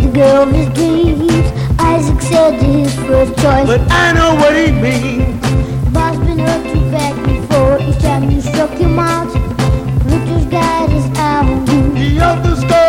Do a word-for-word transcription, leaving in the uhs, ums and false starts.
the girl of his dreams. Isaac said to his first choice, but I know what he means. Boss been hurt you back before. Each time you struck your marks, Victor's guide is out on you. He up the score.